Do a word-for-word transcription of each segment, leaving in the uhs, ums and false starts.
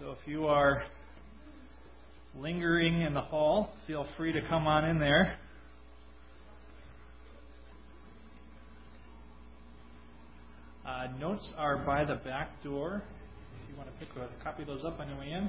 So if you are lingering in the hall, feel free to come on in there. Uh, notes are by the back door. If you want to pick a copy of those up on your way in.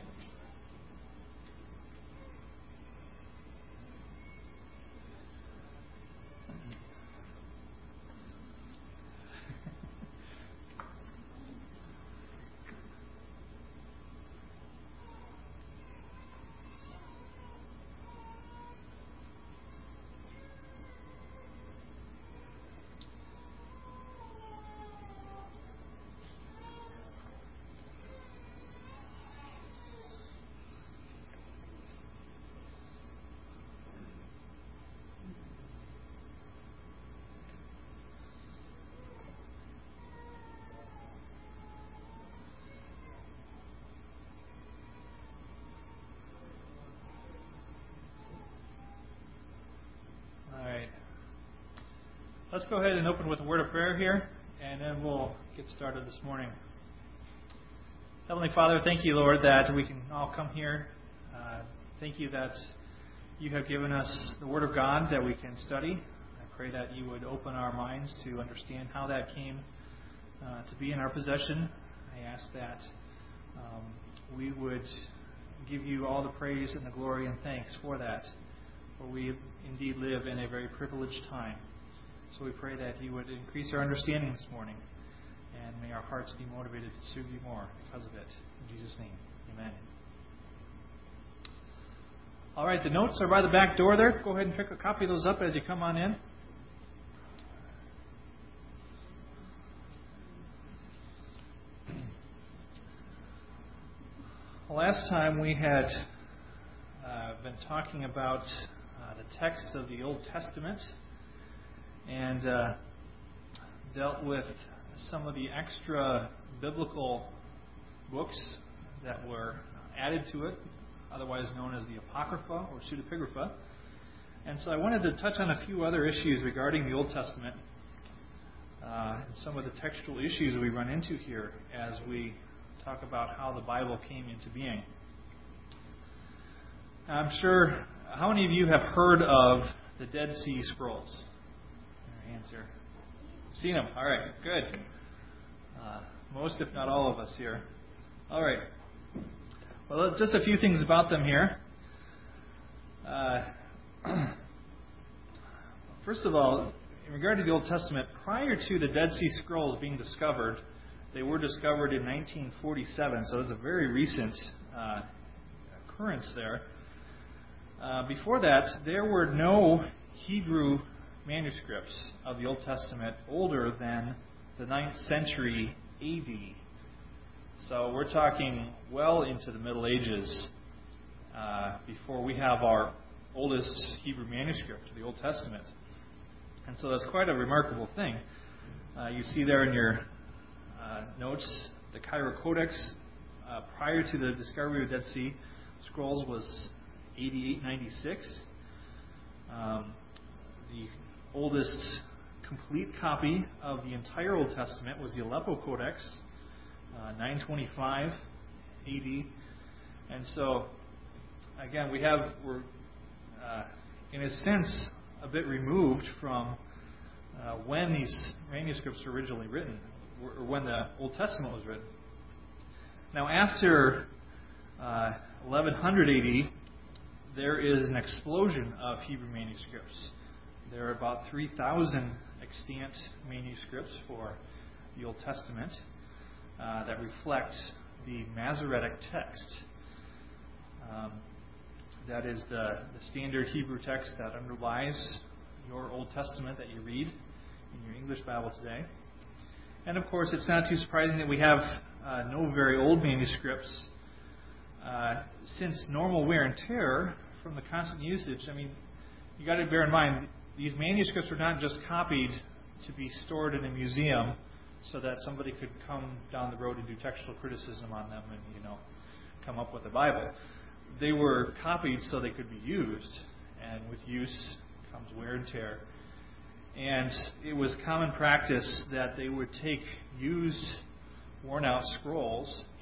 Let's go ahead and open with a word of prayer here, and then we'll get started this morning. Heavenly Father, thank you, Lord, that we can all come here. Uh, thank you that you have given us the Word of God that we can study. I pray that you would open our minds to understand how that came uh, to be in our possession. I ask that um, we would give you all the praise and the glory and thanks for that, for we indeed live in a very privileged time. So we pray that you would increase our understanding this morning, and may our hearts be motivated to serve you more because of it. In Jesus' name, amen. All right, the notes are by the back door there. Go ahead and pick a copy of those up as you come on in. Last time we had uh, been talking about uh, the texts of the Old Testament, and uh, dealt with some of the extra biblical books that were added to it, otherwise known as the Apocrypha or Pseudepigrapha. And so I wanted to touch on a few other issues regarding the Old Testament uh, and some of the textual issues we run into here as we talk about how the Bible came into being. I'm sure, how many of you have heard of the Dead Sea Scrolls? Answer. Seen them. All right. Good. Uh, most, if not all of us here. All right. Well, just a few things about them here. Uh, first of all, in regard to the Old Testament, prior to the Dead Sea Scrolls being discovered, they were discovered in nineteen forty-seven, so it's a very recent uh, occurrence there. Uh, before that, there were no Hebrew manuscripts of the Old Testament older than the ninth century A D. So we're talking well into the Middle Ages uh, before we have our oldest Hebrew manuscript of the Old Testament. And so that's quite a remarkable thing. Uh, you see there in your uh, notes, the Cairo Codex, uh, prior to the discovery of the Dead Sea Scrolls, was eighty-eight ninety-six. Um, the oldest complete copy of the entire Old Testament was the Aleppo Codex, uh, nine twenty-five A D. And so, again, we have, we're, uh, in a sense, a bit removed from uh, when these manuscripts were originally written, or when the Old Testament was written. Now, after uh, eleven hundred A D, there is an explosion of Hebrew manuscripts. There are about three thousand extant manuscripts for the Old Testament uh, that reflect the Masoretic text. Um, that is the, the standard Hebrew text that underlies your Old Testament that you read in your English Bible today. And of course, it's not too surprising that we have uh, no very old manuscripts, uh, since normal wear and tear from the constant usage. I mean, you got to bear in mind, these manuscripts were not just copied to be stored in a museum so that somebody could come down the road and do textual criticism on them and, you know, come up with a Bible. They were copied so they could be used, and with use comes wear and tear. And it was common practice that they would take used, worn-out scrolls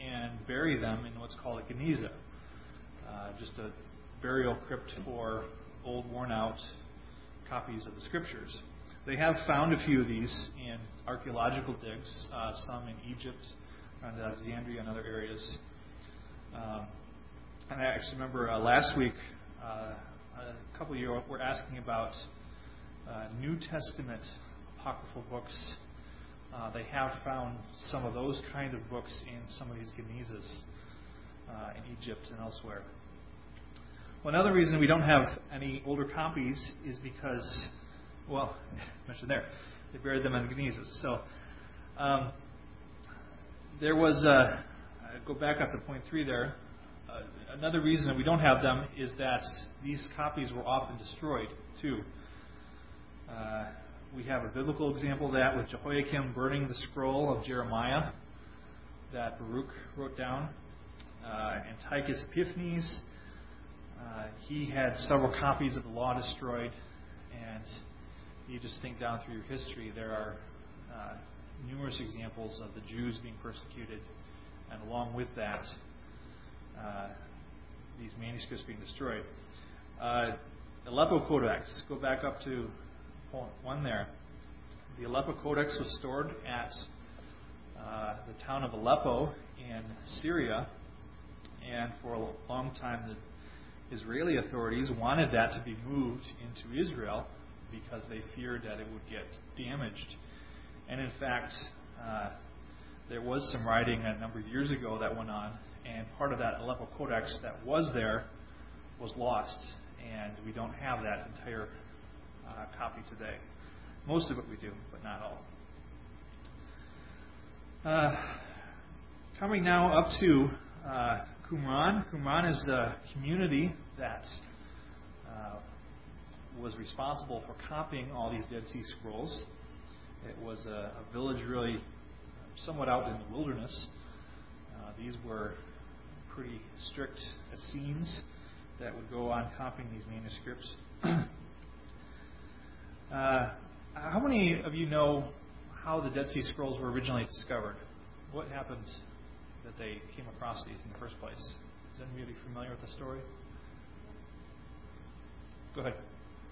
and bury them in what's called a geniza, uh, just a burial crypt for old, worn-out copies of the Scriptures. They have found a few of these in archaeological digs, uh, some in Egypt, around Alexandria, and other areas. Um, and I actually remember uh, last week, uh, a couple of you were asking about uh, New Testament apocryphal books. Uh, they have found some of those kind of books in some of these genizas uh, in Egypt and elsewhere. Well, another reason we don't have any older copies is because, well, mentioned there, they buried them in the genizas. So um, there was, uh, go back up to point three there. Uh, another reason that we don't have them is that these copies were often destroyed too. Uh, we have a biblical example of that with Jehoiakim burning the scroll of Jeremiah that Baruch wrote down. Uh, Antiochus Epiphanes, uh, he had several copies of the law destroyed, and you just think down through your history, there are uh, numerous examples of the Jews being persecuted, and along with that, uh, these manuscripts being destroyed. Uh, Aleppo Codex, go back up to point one there. The Aleppo Codex was stored at uh, the town of Aleppo in Syria, and for a long time the Israeli authorities wanted that to be moved into Israel because they feared that it would get damaged. And in fact, uh, there was some writing a number of years ago that went on, and part of that Aleppo Codex that was there was lost, and we don't have that entire uh, copy today. Most of it we do, but not all. Uh, coming now up to uh, Qumran. Qumran is the community that uh, was responsible for copying all these Dead Sea Scrolls. It was a, a village really somewhat out in the wilderness. Uh, these were pretty strict Essenes that would go on copying these manuscripts. uh, how many of you know how the Dead Sea Scrolls were originally discovered? What happened that they came across these in the first place? Is anybody familiar with the story? Go ahead.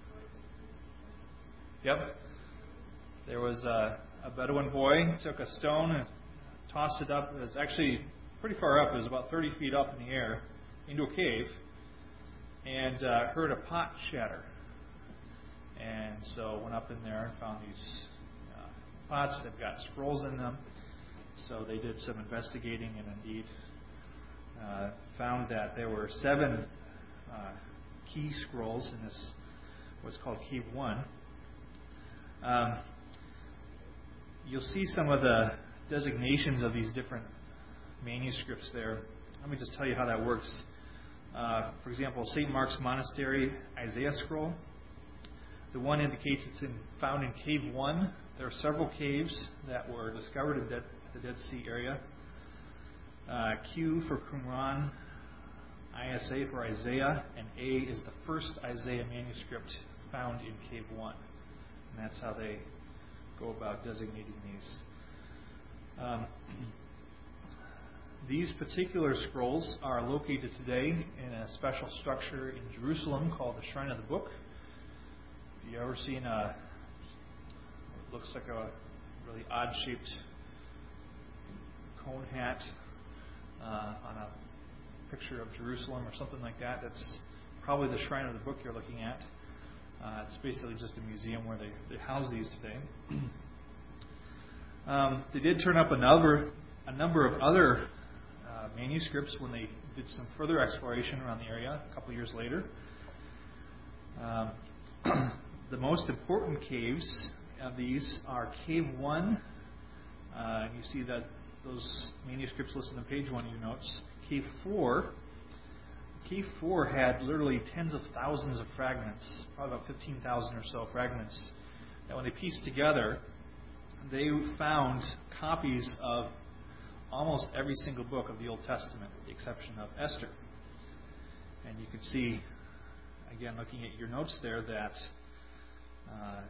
Yep. There was a, a Bedouin boy took a stone and tossed it up. It was actually pretty far up. It was about thirty feet up in the air into a cave, and uh, heard a pot shatter. And so went up in there and found these uh, pots that got scrolls in them. So they did some investigating and indeed uh, found that there were seven uh, key scrolls in this, what's called Cave One. Um, you'll see some of the designations of these different manuscripts there. Let me just tell you how that works. Uh, for example, Saint Mark's Monastery Isaiah scroll. The one indicates it's in, found in Cave One. There are several caves that were discovered in Dead, the Dead Sea area. Uh, Q for Qumran, I S A for Isaiah, and A is the first Isaiah manuscript found in Cave One. And that's how they go about designating these. Um, these particular scrolls are located today in a special structure in Jerusalem called the Shrine of the Book. Have you ever seen a, it looks like a really odd-shaped cone hat uh, on a picture of Jerusalem or something like that? That's probably the Shrine of the Book you're looking at. Uh, it's basically just a museum where they, they house these today. um, they did turn up a number, a number of other uh, manuscripts when they did some further exploration around the area a couple years later. Um, the most important caves of these are Cave One. Uh, and you see that those manuscripts listed on page one of your notes. Cave Four. Cave Four had literally tens of thousands of fragments, probably about fifteen thousand or so fragments, that when they pieced together, they found copies of almost every single book of the Old Testament, with the exception of Esther. And you can see, again, looking at your notes there, that uh,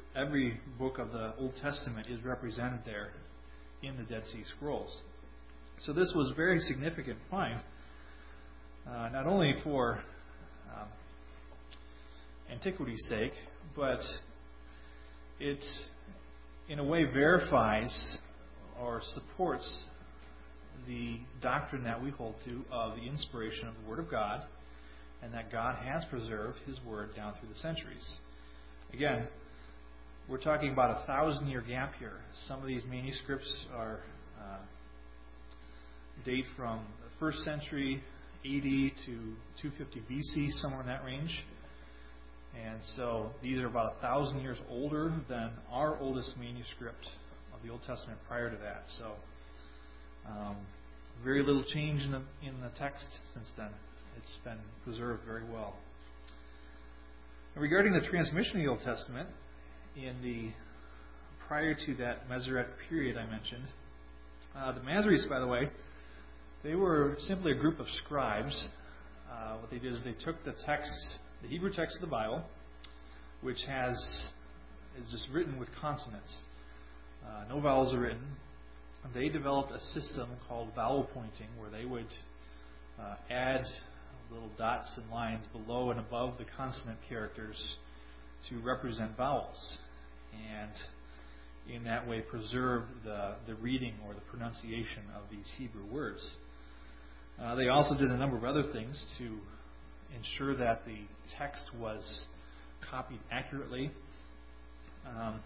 every book of the Old Testament is represented there in the Dead Sea Scrolls. So this was a very significant find, uh, not only for um, antiquity's sake, but it in a way verifies or supports the doctrine that we hold to of the inspiration of the Word of God, and that God has preserved His Word down through the centuries. Again, we're talking about a thousand-year gap here. Some of these manuscripts are uh, date from the first century A D to two fifty B C, somewhere in that range. And so these are about a thousand years older than our oldest manuscript of the Old Testament prior to that. So um, very little change in the, in the text since then. It's been preserved very well. And regarding the transmission of the Old Testament, in the prior to that Masoretic period I mentioned, uh, the Masoretes, by the way, they were simply a group of scribes. Uh, what they did is they took the text, the Hebrew text of the Bible, which has is just written with consonants. Uh, no vowels are written. And they developed a system called vowel pointing, where they would uh, add little dots and lines below and above the consonant characters to represent vowels, and in that way preserve the, the reading or the pronunciation of these Hebrew words. Uh, they also did a number of other things to ensure that the text was copied accurately. Um,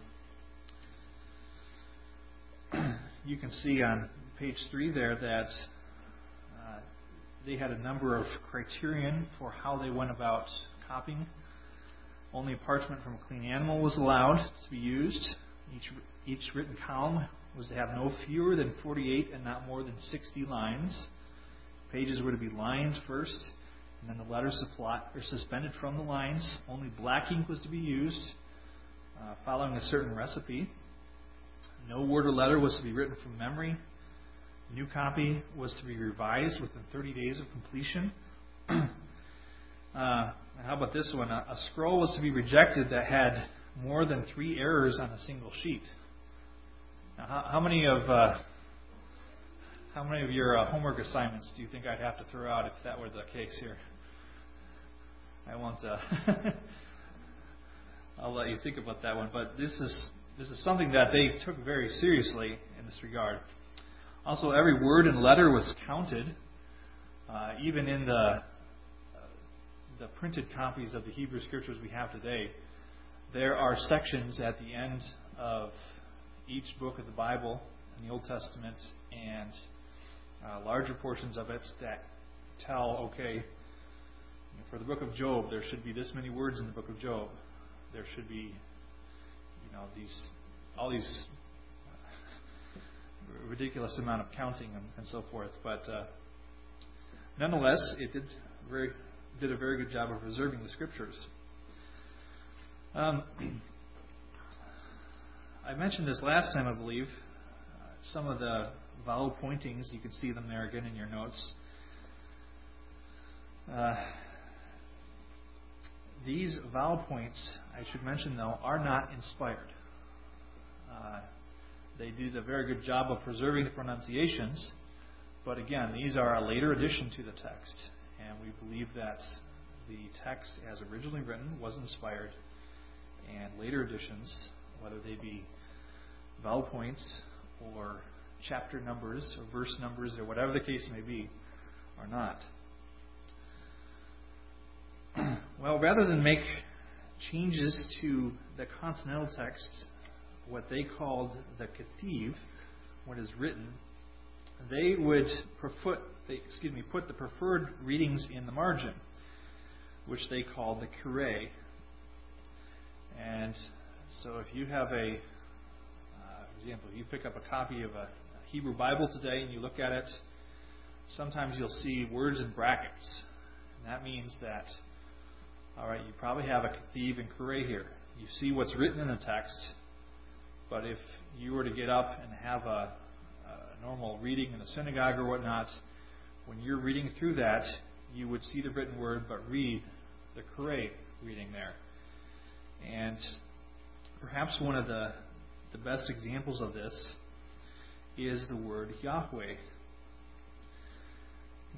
you can see on page three there that uh, they had a number of criterion for how they went about copying. Only parchment from a clean animal was allowed to be used. Each, each written column was to have no fewer than forty-eight and not more than sixty lines. Pages were to be lined first, and then the letters supply, or suspended from the lines. Only black ink was to be used, uh, following a certain recipe. No word or letter was to be written from memory. New copy was to be revised within thirty days of completion. uh, how about this one? A, a scroll was to be rejected that had more than three errors on a single sheet. Now, how, how many of uh, how many of your uh, homework assignments do you think I'd have to throw out if that were the case here? I won't. Uh, I'll let you think about that one. But this is this is something that they took very seriously in this regard. Also, every word and letter was counted, uh, even in the uh, the printed copies of the Hebrew Scriptures we have today. There are sections at the end of each book of the Bible in the Old Testament, and uh, larger portions of it that tell, okay, for the book of Job, there should be this many words in the book of Job. There should be, you know, these all these ridiculous amount of counting and, and so forth. But uh, nonetheless, it did very did a very good job of preserving the Scriptures. Um, I mentioned this last time, I believe. Uh, some of the vowel pointings, you can see them there again in your notes. Uh, these vowel points, I should mention though, are not inspired. Uh, they did a very good job of preserving the pronunciations, but again, these are a later addition to the text, and we believe that the text as originally written was inspired, and later additions, whether they be vowel points or chapter numbers or verse numbers or whatever the case may be, are not. Well, rather than make changes to the consonantal text, what they called the Kethiv, what is written, they would prefer, they, excuse me, put the preferred readings in the margin, which they called the Kure. And so if you have a, uh, for example, if you pick up a copy of a Hebrew Bible today and you look at it, sometimes you'll see words in brackets. And that means that, all right, you probably have a Kethiv and Kure here. You see what's written in the text, but if you were to get up and have a, a normal reading in a synagogue or whatnot, when you're reading through that, you would see the written word, but read the Kure reading there. And perhaps one of the, the best examples of this is the word Yahweh.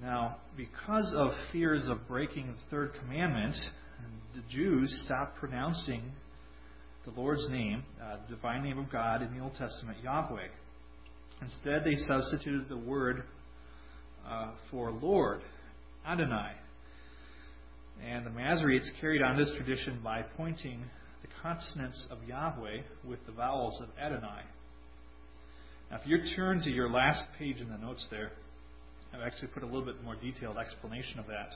Now, because of fears of breaking the third commandment, the Jews stopped pronouncing the Lord's name, uh, the divine name of God in the Old Testament, Yahweh. Instead, they substituted the word uh, for Lord, Adonai. And the Masoretes carried on this tradition by pointing the consonants of Yahweh with the vowels of Adonai. Now, if you turn to your last page in the notes there, I've actually put a little bit more detailed explanation of that.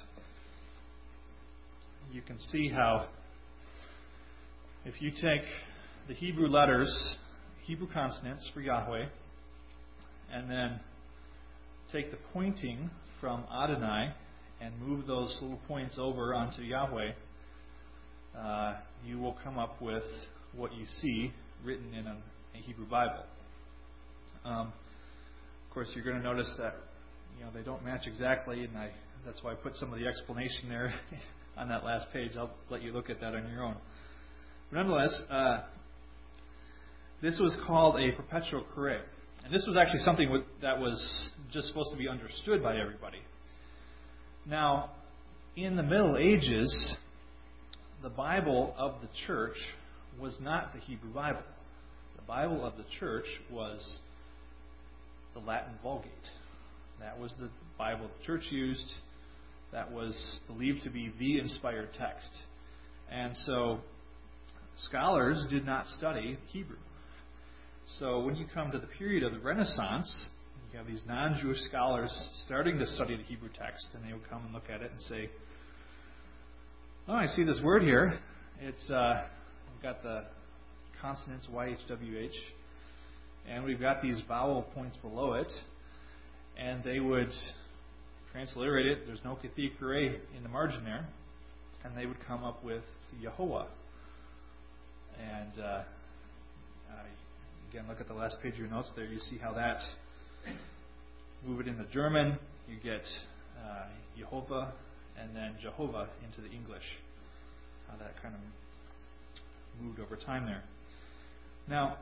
You can see how if you take the Hebrew letters, Hebrew consonants for Yahweh, and then take the pointing from Adonai and move those little points over onto Yahweh, uh, you will come up with what you see written in a, a Hebrew Bible. Um, of course, you're going to notice that you know they don't match exactly, and I, that's why I put some of the explanation there on that last page. I'll let you look at that on your own. But nonetheless, uh, this was called a perpetual Qur'an. And this was actually something that was just supposed to be understood by everybody. Now, in the Middle Ages, the Bible of the church was not the Hebrew Bible. The Bible of the church was the Latin Vulgate. That was the Bible the church used. That was believed to be the inspired text. And so, scholars did not study Hebrew. So when you come to the period of the Renaissance, you have these non-Jewish scholars starting to study the Hebrew text, and they would come and look at it and say, oh, I see this word here. It's uh, we've got the consonants Y H W H, and we've got these vowel points below it, and they would transliterate it. There's no kathikure in the margin there, and they would come up with Yehovah. And uh, uh, again, look at the last page of your notes there. You see how that, move it into German, you get uh, Yehovah, and then Jehovah into the English. How that kind of moved over time there. Now,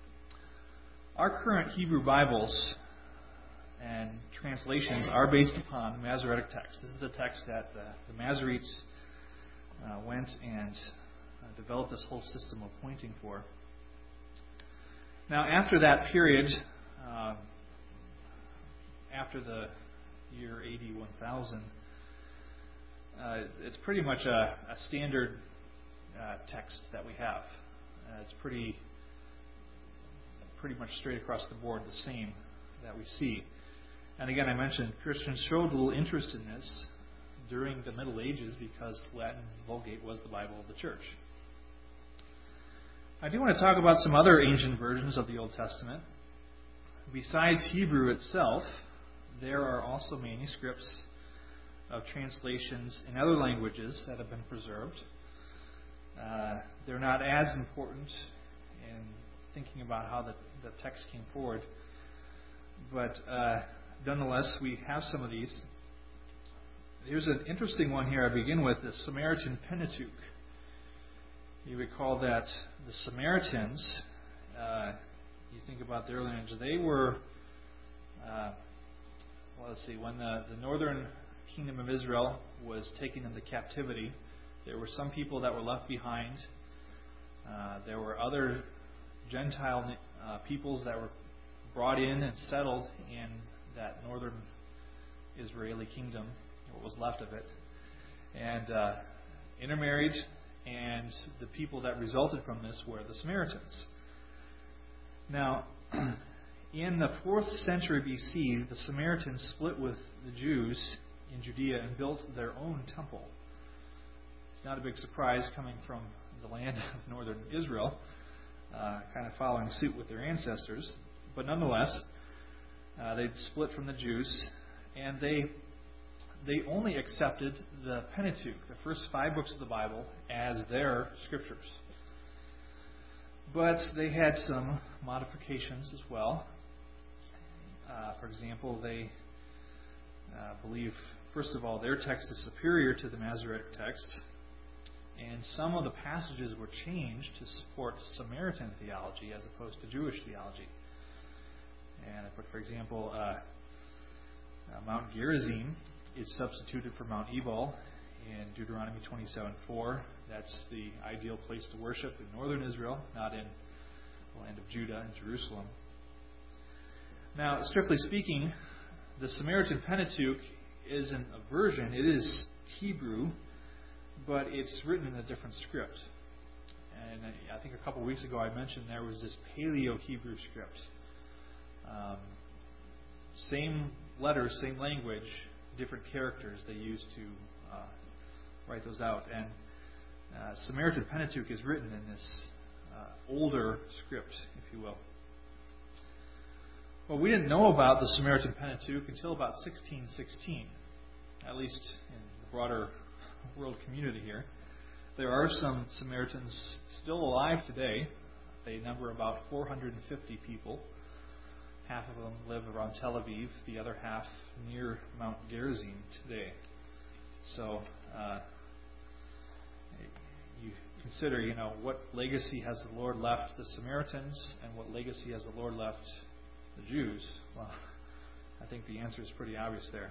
our current Hebrew Bibles and translations are based upon the Masoretic text. This is the text that the, the Masoretes uh, went and uh, developed this whole system of pointing for. Now, after that period, uh, after the year A D one thousand, uh, it's pretty much a, a standard uh, text that we have. Uh, it's pretty, pretty much straight across the board the same that we see. And again, I mentioned Christians showed little interest in this during the Middle Ages because Latin Vulgate was the Bible of the church. I do want to talk about some other ancient versions of the Old Testament. Besides Hebrew itself, there are also manuscripts of translations in other languages that have been preserved. Uh, they're not as important in thinking about how the, the text came forward, but uh, nonetheless, we have some of these. Here's an interesting one here I begin with, the Samaritan Pentateuch. You recall that the Samaritans, uh, you think about their lineage, they were, uh, well, let's see, when the, the northern kingdom of Israel was taken into captivity, there were some people that were left behind. Uh, there were other Gentile uh, peoples that were brought in and settled in that northern Israeli kingdom, what was left of it, and uh, intermarried. And the people that resulted from this were the Samaritans. Now, in the fourth century B C, the Samaritans split with the Jews in Judea and built their own temple. It's not a big surprise coming from the land of northern Israel, uh, kind of following suit with their ancestors. But nonetheless, uh, they'd split from the Jews, and they they only accepted the Pentateuch, the first five books of the Bible, as their scriptures. But they had some modifications as well. Uh, for example, they uh, believe, first of all, their text is superior to the Masoretic text, and some of the passages were changed to support Samaritan theology as opposed to Jewish theology. And I put, for example, uh, uh, Mount Gerizim is substituted for Mount Ebal in Deuteronomy twenty-seven four. That's the ideal place to worship in northern Israel, not in the land of Judah and Jerusalem. Now, strictly speaking, the Samaritan Pentateuch isn't a version. It is Hebrew, but it's written in a different script. And I think a couple of weeks ago I mentioned there was this Paleo-Hebrew script. Um, same letters, same language, different characters they use to uh, write those out. And uh, Samaritan Pentateuch is written in this uh, older script, if you will. Well, we didn't know about the Samaritan Pentateuch until about sixteen sixteen, at least in the broader world community here. There are some Samaritans still alive today. They number about four hundred fifty people. Half of them live around Tel Aviv, the other half near Mount Gerizim today. So uh, you consider, you know, what legacy has the Lord left the Samaritans and what legacy has the Lord left the Jews? Well, I think the answer is pretty obvious there.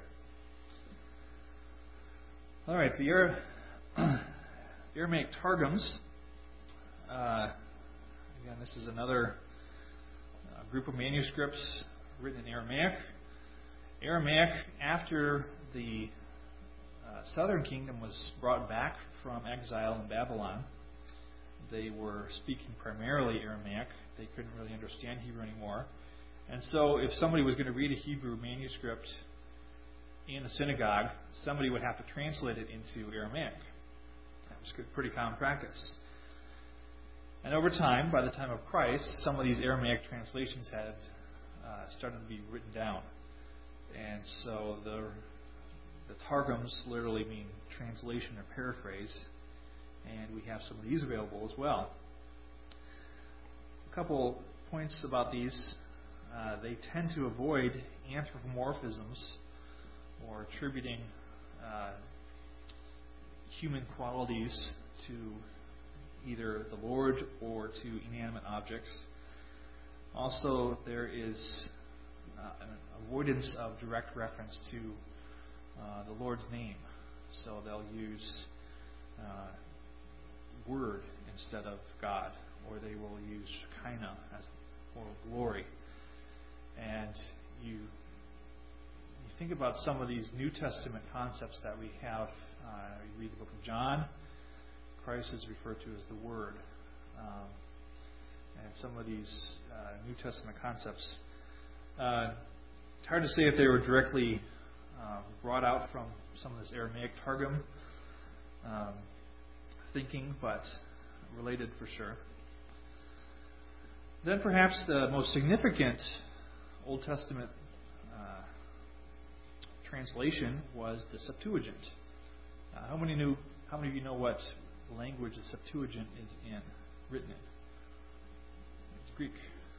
All right, the Ara- Aramaic Targums. Uh, again, this is another uh, group of manuscripts written in Aramaic. Aramaic, after the uh, southern kingdom was brought back from exile in Babylon, they were speaking primarily Aramaic. They couldn't really understand Hebrew anymore. And so if somebody was going to read a Hebrew manuscript in a synagogue, somebody would have to translate it into Aramaic. That was a pretty common practice. And over time, by the time of Christ, some of these Aramaic translations had uh, started to be written down. And so the, the Targums literally mean translation or paraphrase. And we have some of these available as well. A couple points about these. Uh, they tend to avoid anthropomorphisms or attributing uh, human qualities to either the Lord or to inanimate objects. Also, there is uh, an avoidance of direct reference to uh, the Lord's name. So they'll use uh, word instead of God, or they will use Shekinah as or glory. And you you think about some of these New Testament concepts that we have. Uh, you read the book of John, Christ is referred to as the Word. Um, and some of these uh, New Testament concepts. Uh, it's hard to say if they were directly uh, brought out from some of this Aramaic Targum um, thinking, but related for sure. Then perhaps the most significant Old Testament uh, translation was the Septuagint. Uh, how many knew? How many of you know what language the Septuagint is in, written in? It's Greek.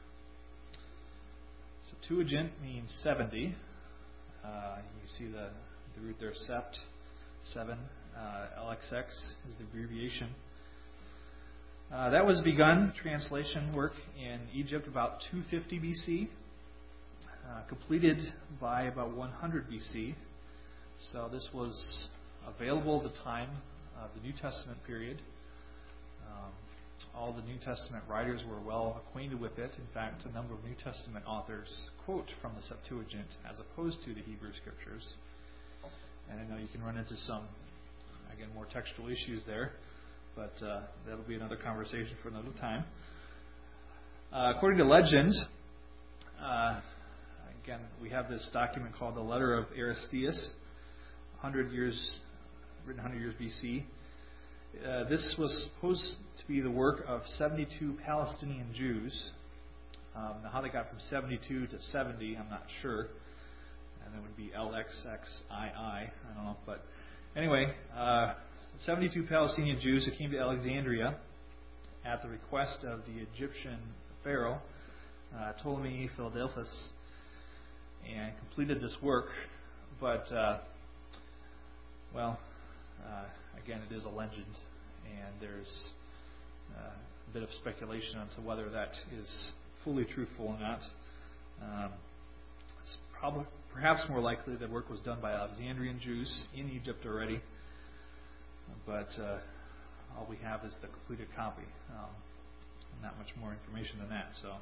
Septuagint means seventy. Uh, you see the, the root there, sept, seven. Uh, L X X is the abbreviation. Uh, that was begun, translation work, in Egypt about two fifty B C, uh, completed by about one hundred B C. So this was available at the time of the New Testament period. Um, all the New Testament writers were well acquainted with it. In fact, a number of New Testament authors quote from the Septuagint as opposed to the Hebrew Scriptures. And I know you can run into some, again, more textual issues there. But uh, that'll be another conversation for another time. Uh, according to legend, uh, again, we have this document called the Letter of Aristeas, one hundred years, written one hundred years B C. Uh, this was supposed to be the work of seventy-two Palestinian Jews. Um, now, how they got from seventy-two to seventy, I'm not sure. And it would be L X X I I. I don't know. But anyway, uh, seventy-two Palestinian Jews who came to Alexandria at the request of the Egyptian pharaoh, uh, Ptolemy Philadelphus, and completed this work. But, uh, well, uh, again, it is a legend, and there's uh, a bit of speculation onto whether that is fully truthful or not. Um, it's prob- perhaps more likely the work was done by Alexandrian Jews in Egypt already, but uh, all we have is the completed copy. Um, not much more information than that. So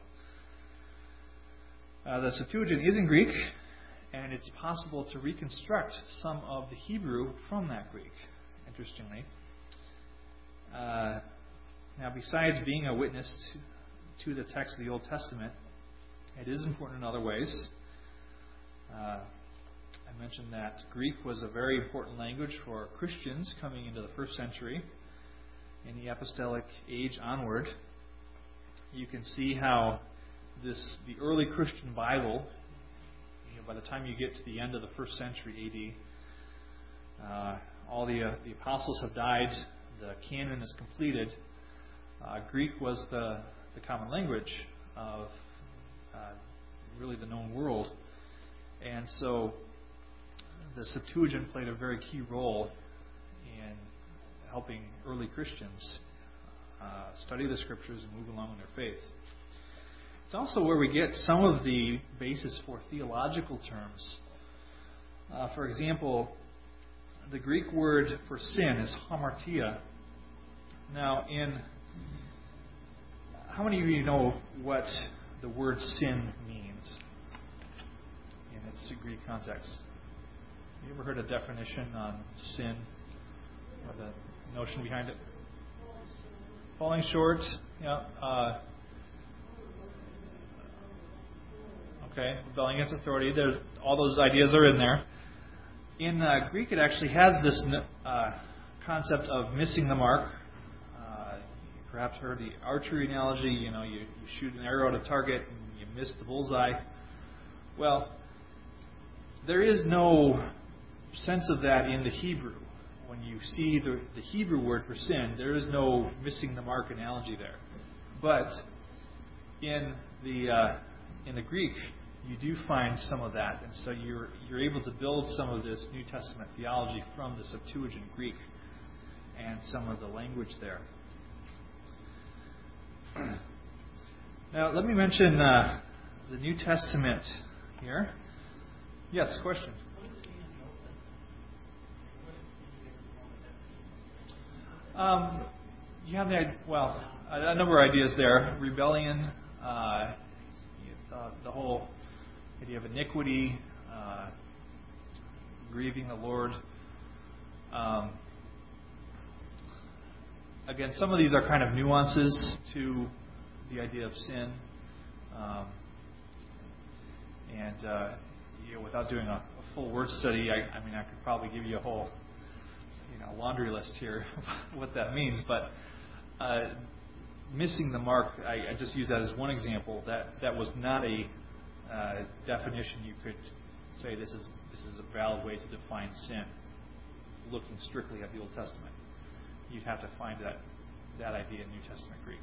uh, the Septuagint is in Greek, and it's possible to reconstruct some of the Hebrew from that Greek, interestingly. Uh, now, besides being a witness to, to the text of the Old Testament, it is important in other ways. Uh, I mentioned that Greek was a very important language for Christians coming into the first century. In the apostolic age onward, you can see how this the early Christian Bible, you know, by the time you get to the end of the first century A D, uh, all the uh, the apostles have died, the canon is completed. Uh, Greek was the the common language of uh, really the known world, and so the Septuagint played a very key role in helping early Christians uh, study the Scriptures and move along in their faith. It's also where we get some of the basis for theological terms. Uh, for example, the Greek word for sin is hamartia. Now, in how many of you know what the word sin means in its Greek context? Have you ever heard a definition on sin or the notion behind it? Falling short. Yeah. Uh, okay. Rebelling against authority. There, all those ideas are in there. In uh, Greek, it actually has this uh, concept of missing the mark. Uh, you perhaps heard the archery analogy. You know, you, you shoot an arrow at a target and you miss the bullseye. Well, there is no sense of that in the Hebrew. When you see the, the Hebrew word for sin, there is no missing the mark analogy there. But in the uh, in the Greek, you do find some of that, and so you're you're able to build some of this New Testament theology from the Septuagint Greek and some of the language there. Now, let me mention uh, the New Testament here. Yes, question. Um, you have the well, a, a number of ideas there. Rebellion, uh, uh, the whole idea of iniquity, uh, grieving the Lord. Um, again, some of these are kind of nuances to the idea of sin, um, and uh, you know, without doing a, a full word study, I, I mean, I could probably give you a whole you know, laundry list here what that means, but uh, missing the mark, I, I just use that as one example. That that was not a uh, definition you could say this is this is a valid way to define sin, looking strictly at the Old Testament. You'd have to find that that idea in New Testament Greek.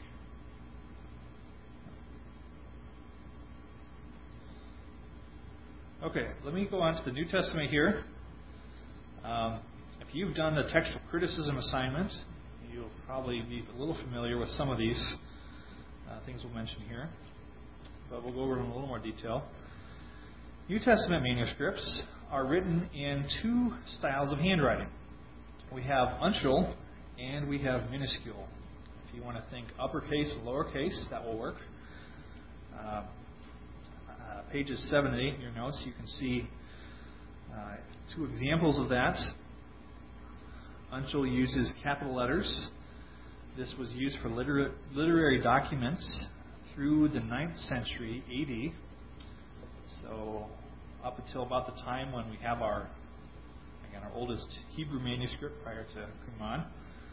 Okay, let me go on to the New Testament here. Um, If you've done the textual criticism assignment, you'll probably be a little familiar with some of these uh, things we'll mention here, but we'll go over them in a little more detail. New Testament manuscripts are written in two styles of handwriting. We have uncial and we have minuscule. If you want to think uppercase and lowercase, that will work. Uh, uh, pages seven and eight in your notes, you can see uh, two examples of that. Uncial uses capital letters. This was used for liter- literary documents through the ninth century A D. So up until about the time when we have our, again, our oldest Hebrew manuscript prior to Qumran.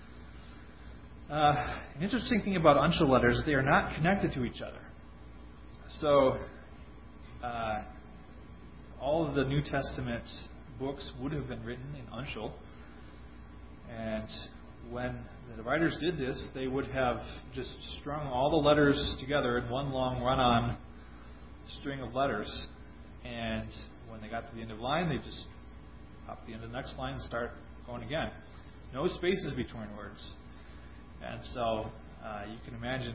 Uh, an interesting thing about uncial letters, they are not connected to each other. So uh, all of the New Testament books would have been written in uncial. And when the writers did this, they would have just strung all the letters together in one long run-on string of letters. And when they got to the end of the line, they just hop to the end of the next line and start going again. No spaces between words. And so uh, you can imagine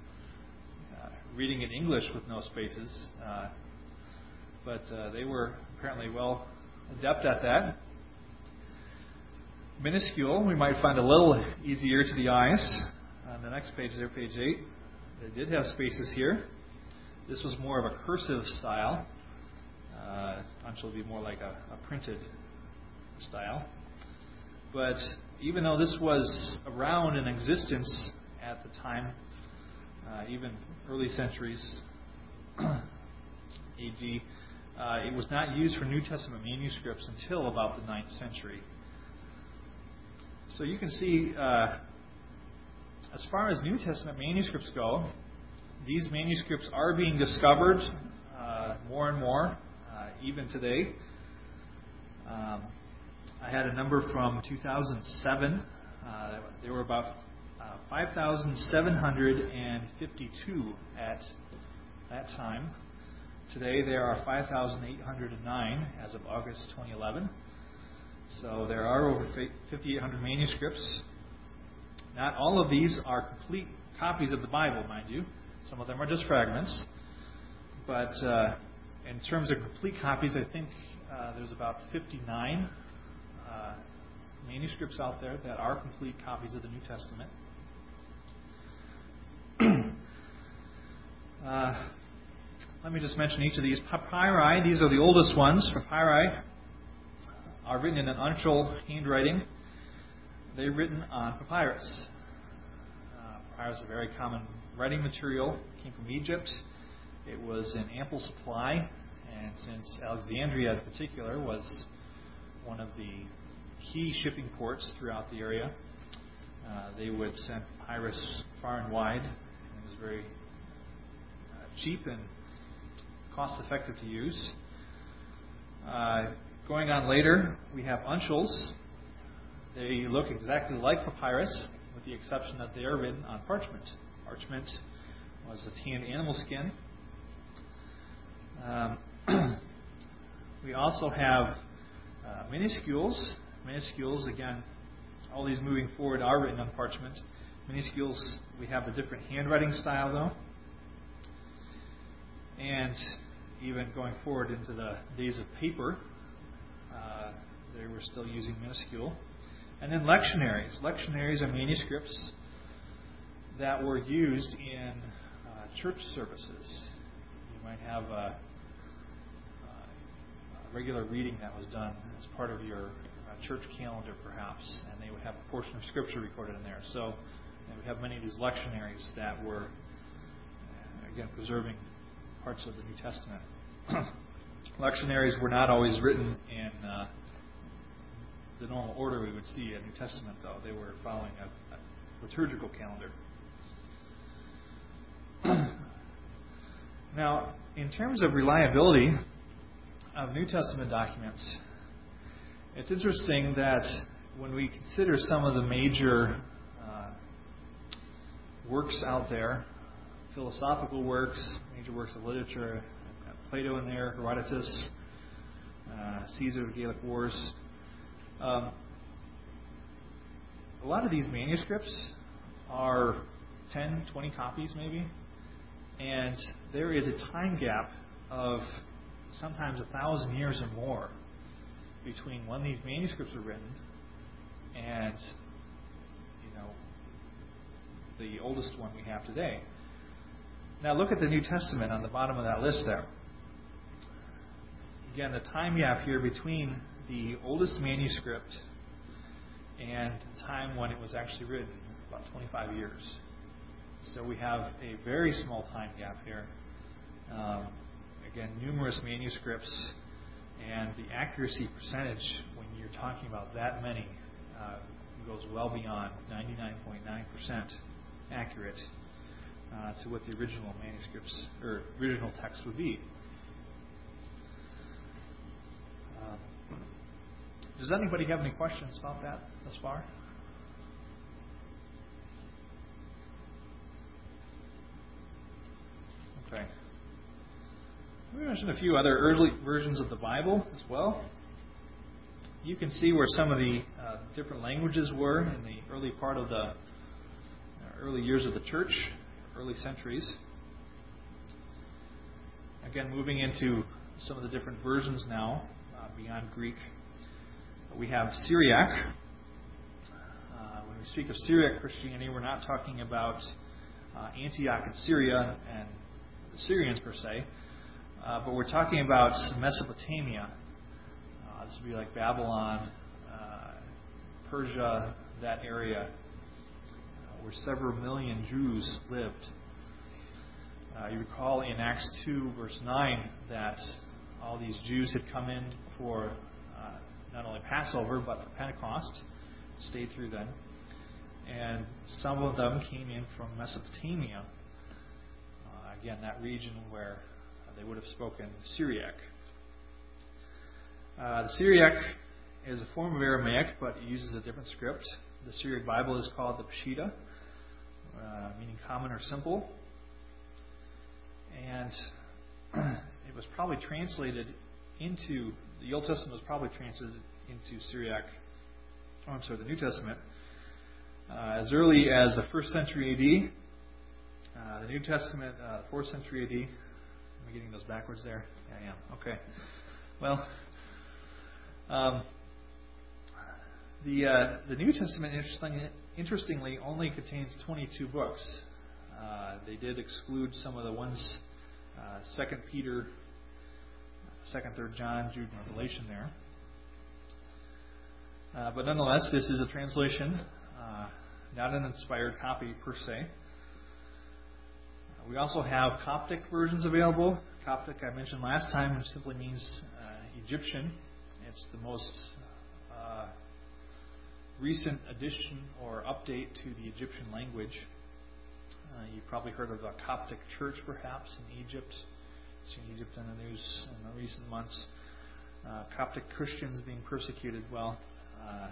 uh, reading in English with no spaces. Uh, but uh, they were apparently well adept at that. Minuscule, we might find a little easier to the eyes. On the next page there, page eight, they did have spaces here. This was more of a cursive style. Uh, Uncial would be more like a, a printed style. But even though this was around in existence at the time, uh, even early centuries A D, uh, it was not used for New Testament manuscripts until about the ninth century. So you can see, uh, as far as New Testament manuscripts go, these manuscripts are being discovered uh, more and more, uh, even today. Um, I had a number from two thousand seven. Uh, there were about uh, five thousand seven hundred fifty-two at that time. Today there are five thousand eight hundred nine as of August twenty eleven. So there are over fifty-eight hundred manuscripts. Not all of these are complete copies of the Bible, mind you. Some of them are just fragments. But uh, in terms of complete copies, I think uh, there's about fifty-nine uh, manuscripts out there that are complete copies of the New Testament. uh, let me just mention each of these. Papyri, these are the oldest ones. Papyri are written in an uncial handwriting. They're written on papyrus. Uh, papyrus is a very common writing material. It came from Egypt. It was in ample supply, and since Alexandria in particular was one of the key shipping ports throughout the area, uh, they would send papyrus far and wide. And it was very uh, cheap and cost-effective to use. Uh, going on later, we have uncials. They look exactly like papyrus, with the exception that they are written on parchment. Parchment was a tanned animal skin. Um, we also have uh, minuscules. Minuscules, again, all these moving forward are written on parchment. Minuscules, we have a different handwriting style, though. And even going forward into the days of paper, uh, they were still using minuscule. And then lectionaries. Lectionaries are manuscripts that were used in uh, church services. You might have a, a regular reading that was done as part of your uh, church calendar, perhaps, and they would have a portion of Scripture recorded in there. So they would have many of these lectionaries that were, uh, again, preserving parts of the New Testament. Lectionaries were not always written in uh, the normal order we would see in New Testament, though. They were following a, a liturgical calendar. Now, in terms of reliability of New Testament documents, it's interesting that when we consider some of the major uh, works out there, philosophical works, major works of literature, I've got Plato in there, Herodotus, uh, Caesar, Gallic Wars. Um, a lot of these manuscripts are ten, twenty copies maybe, and there is a time gap of sometimes a thousand years or more between when these manuscripts were written and, you know, the oldest one we have today. Now look at the New Testament on the bottom of that list there. Again, the time gap here between the oldest manuscript and the time when it was actually written, about twenty-five years. So we have a very small time gap here. Um, again, numerous manuscripts, and the accuracy percentage when you're talking about that many uh, goes well beyond ninety-nine point nine percent accurate uh, to what the original manuscripts or original text would be. Uh, does anybody have any questions about that thus far? Okay. We mentioned a few other early versions of the Bible as well. You can see where some of the uh, different languages were in the early part of the uh, early years of the church, early centuries. Again, moving into some of the different versions now, uh, beyond Greek. We have Syriac. Uh, when we speak of Syriac Christianity, we're not talking about uh, Antioch in Syria and the Syrians per se, uh, but we're talking about Mesopotamia. Uh, this would be like Babylon, uh, Persia, that area, uh, where several million Jews lived. Uh, you recall in Acts two, verse nine, that all these Jews had come in for uh, not only Passover, but for Pentecost, stayed through then. And some of them came in from Mesopotamia. Uh, again, that region where they would have spoken Syriac. Uh, the Syriac is a form of Aramaic, but it uses a different script. The Syriac Bible is called the Peshitta, uh, meaning common or simple. And it was probably translated into, the Old Testament was probably translated into Syriac, oh, I'm sorry, the New Testament, uh, as early as the first century A D. Uh, the New Testament, uh, fourth century A D. Am I getting those backwards there? Yeah, I am. Okay. Well, um, the uh, the New Testament, interestingly, interestingly, only contains twenty-two books. Uh, they did exclude some of the ones, uh, Second Peter, Second, Third John, Jude, and Revelation there. Uh, but nonetheless, this is a translation, uh, not an inspired copy per se. Uh, we also have Coptic versions available. Coptic, I mentioned last time, which simply means uh, Egyptian. It's the most uh, recent addition or update to the Egyptian language. Uh, you've probably heard of a Coptic church, perhaps, in Egypt. Seen Egypt in the news in the recent months. Uh, Coptic Christians being persecuted. Well, uh,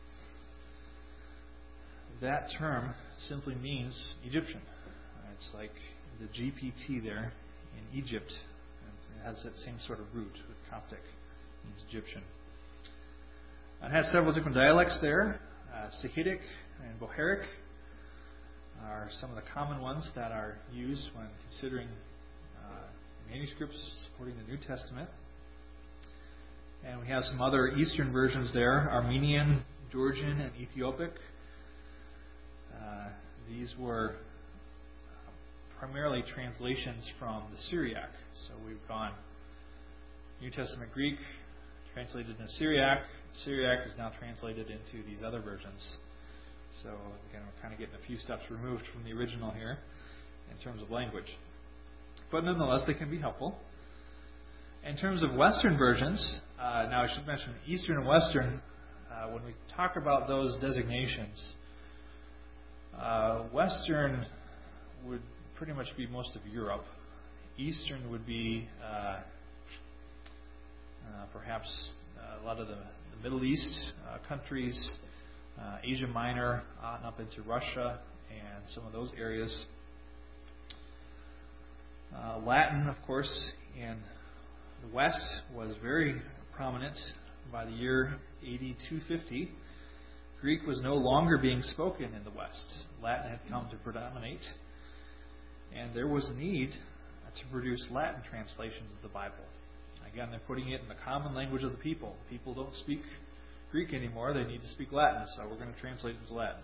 that term simply means Egyptian. Uh, it's like the G P T there in Egypt. It has that same sort of root with Coptic. It means Egyptian. It has several different dialects there. Uh, Sahidic and Bohairic are some of the common ones that are used when considering uh, manuscripts supporting the New Testament. And we have some other Eastern versions there, Armenian, Georgian, and Ethiopic. Uh, these were primarily translations from the Syriac. So we've gone New Testament Greek, translated into Syriac. Syriac is now translated into these other versions. So again, we're kind of getting a few steps removed from the original here in terms of language. But nonetheless, they can be helpful. In terms of Western versions, uh, now I should mention Eastern and Western, uh, when we talk about those designations, uh, Western would pretty much be most of Europe. Eastern would be uh, uh, perhaps uh, a lot of the, the Middle East uh, countries, uh, Asia Minor, on up into Russia, and some of those areas. Uh, Latin, of course, in the West was very prominent by the year A D two fifty. Greek was no longer being spoken in the West. Latin had come to predominate, and there was a need to produce Latin translations of the Bible. Again, they're putting it in the common language of the people. People don't speak Greek anymore. They need to speak Latin, so we're going to translate it to Latin.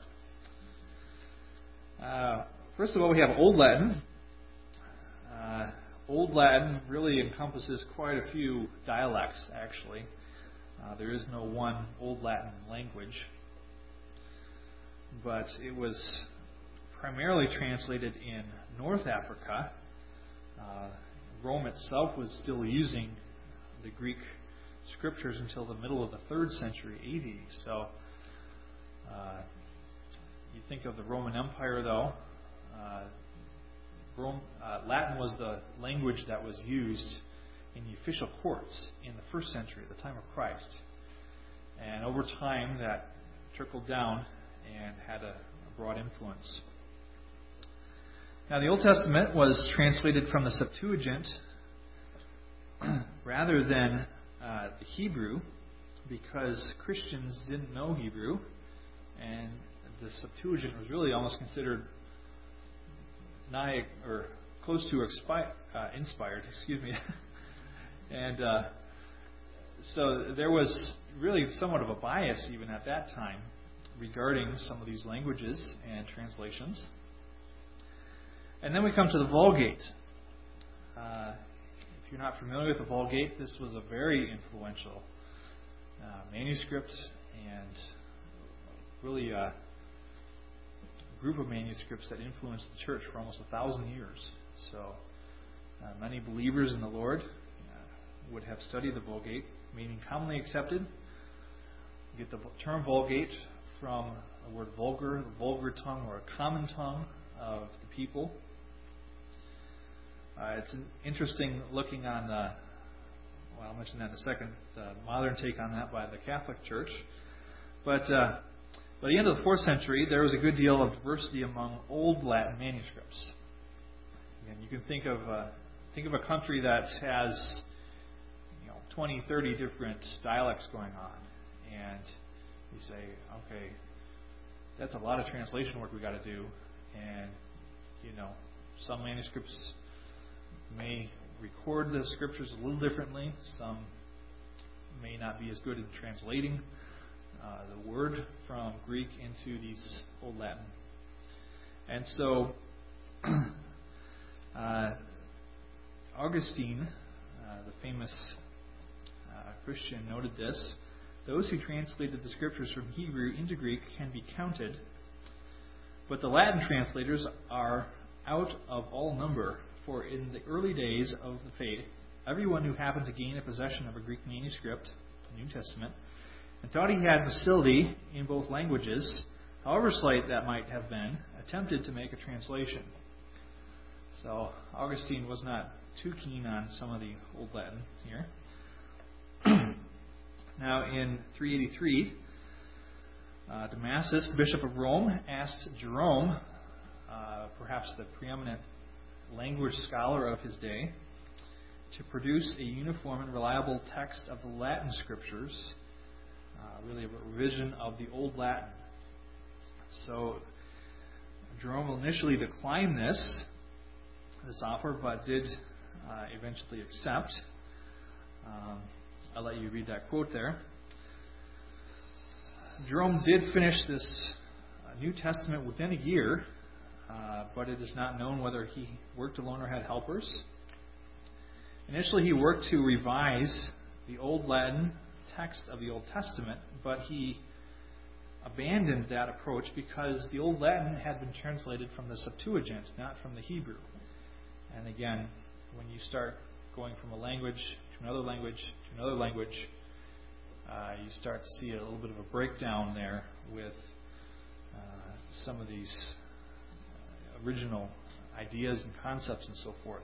Uh, first of all, we have Old Latin. Uh, Old Latin really encompasses quite a few dialects, actually. Uh, there is no one Old Latin language. But it was primarily translated in North Africa. Uh, Rome itself was still using the Greek scriptures until the middle of the third century A D. So uh, you think of the Roman Empire, though. Uh, Rome, uh, Latin was the language that was used in the official courts in the first century, at the time of Christ. And over time, that trickled down and had a, a broad influence. Now, the Old Testament was translated from the Septuagint rather than uh, the Hebrew, because Christians didn't know Hebrew, and the Septuagint was really almost considered nigh or close to expi- uh, inspired, excuse me, And uh, so there was really somewhat of a bias even at that time regarding some of these languages and translations. And then we come to the Vulgate. Uh, if you're not familiar with the Vulgate, this was a very influential uh, manuscript and really a group of manuscripts that influenced the church for almost a thousand years. So uh, many believers in the Lord uh, would have studied the Vulgate, meaning commonly accepted. You get the term Vulgate from the word vulgar, the vulgar tongue or a common tongue of the people. Uh, it's an interesting looking on the, well, I'll mention that in a second, the modern take on that by the Catholic Church. But uh, by the end of the fourth century, there was a good deal of diversity among Old Latin manuscripts. And you can think of uh, think of a country that has, you know, twenty, thirty different dialects going on, and you say, okay, that's a lot of translation work we got to do, and you know, some manuscripts may record the scriptures a little differently. Some may not be as good in translating uh, the word from Greek into these Old Latin. And so uh, Augustine, uh, the famous uh, Christian, noted this: those who translated the scriptures from Hebrew into Greek can be counted, but the Latin translators are out of all number. For in the early days of the faith, everyone who happened to gain a possession of a Greek manuscript, the New Testament, and thought he had facility in both languages, however slight that might have been, attempted to make a translation. So Augustine was not too keen on some of the Old Latin here. Now in three eighty-three, uh, Damasus, Bishop of Rome, asked Jerome, uh, perhaps the preeminent language scholar of his day, to produce a uniform and reliable text of the Latin scriptures, uh, really a revision of the Old Latin. So Jerome initially declined this, this offer, but did uh, eventually accept. Um, I'll let you read that quote there. Jerome did finish this uh, New Testament within a year, Uh, but it is not known whether he worked alone or had helpers. Initially, he worked to revise the Old Latin text of the Old Testament, but he abandoned that approach because the Old Latin had been translated from the Septuagint, not from the Hebrew. And again, when you start going from a language to another language to another language, uh, you start to see a little bit of a breakdown there with uh, some of these original ideas and concepts and so forth.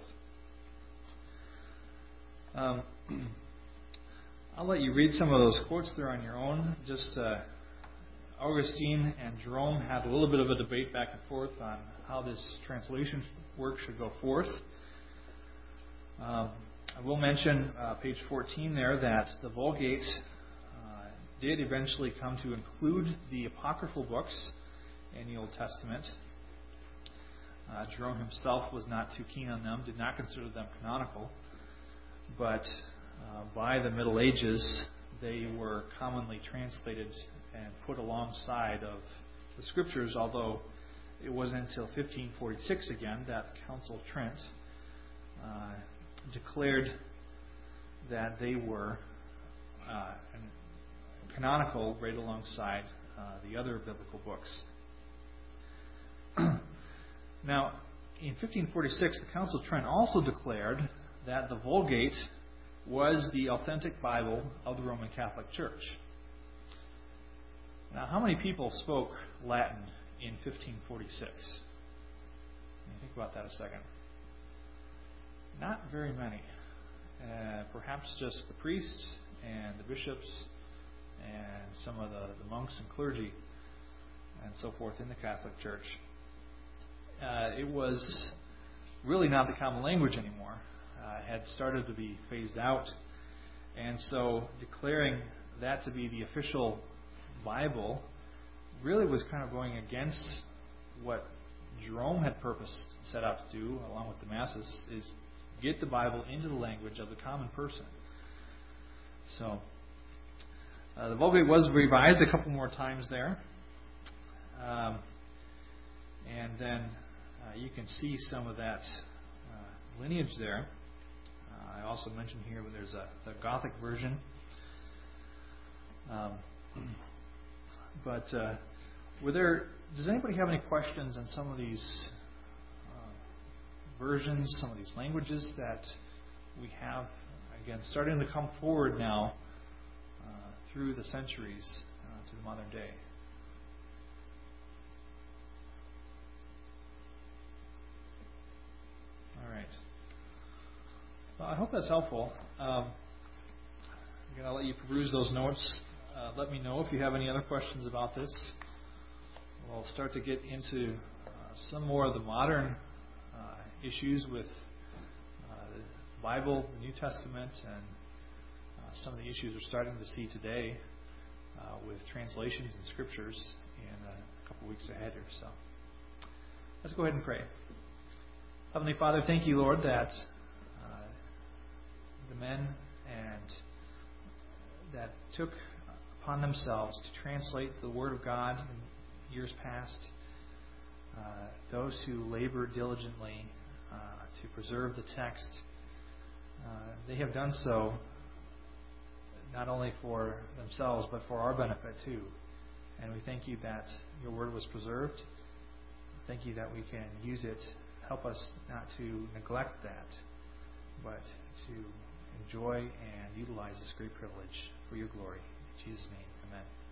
Um, I'll let you read some of those quotes there on your own. Just uh, Augustine and Jerome had a little bit of a debate back and forth on how this translation work should go forth. Um, I will mention uh, page fourteen there that the Vulgate uh, did eventually come to include the apocryphal books in the Old Testament. Uh, Jerome himself was not too keen on them, did not consider them canonical, but uh, by the Middle Ages they were commonly translated and put alongside of the Scriptures, although it wasn't until fifteen forty-six again that the Council of Trent uh, declared that they were uh, canonical right alongside uh, the other biblical books. Now, in fifteen forty-six, the Council of Trent also declared that the Vulgate was the authentic Bible of the Roman Catholic Church. Now, how many people spoke Latin in fifteen forty-six? Think about that a second. Not very many. Uh, perhaps just the priests and the bishops and some of the, the monks and clergy and so forth in the Catholic Church. Uh, it was really not the common language anymore. Uh, it had started to be phased out. And so declaring that to be the official Bible really was kind of going against what Jerome had purposed, set out to do, along with Damasus, is get the Bible into the language of the common person. So, uh, the Vulgate was revised a couple more times there. Um, and then uh, you can see some of that uh, lineage there. Uh, I also mentioned here when there's a the Gothic version. Um, but uh, were there? Does anybody have any questions on some of these uh, versions, some of these languages that we have? Again, starting to come forward now uh, through the centuries uh, to the modern day. All right. Well, I hope that's helpful. Um, again, I'll let you peruse those notes. Uh, let me know if you have any other questions about this. We'll start to get into uh, some more of the modern uh, issues with uh, the Bible, the New Testament, and uh, some of the issues we're starting to see today uh, with translations and scriptures in a couple weeks ahead here. So let's go ahead and pray. Heavenly Father, thank you, Lord, that uh, the men and that took upon themselves to translate the Word of God in years past, uh, those who labor diligently uh, to preserve the text, uh, they have done so not only for themselves but for our benefit too. And we thank you that your Word was preserved. Thank you that we can use it. Help us not to neglect that, but to enjoy and utilize this great privilege for your glory. In Jesus' name, amen.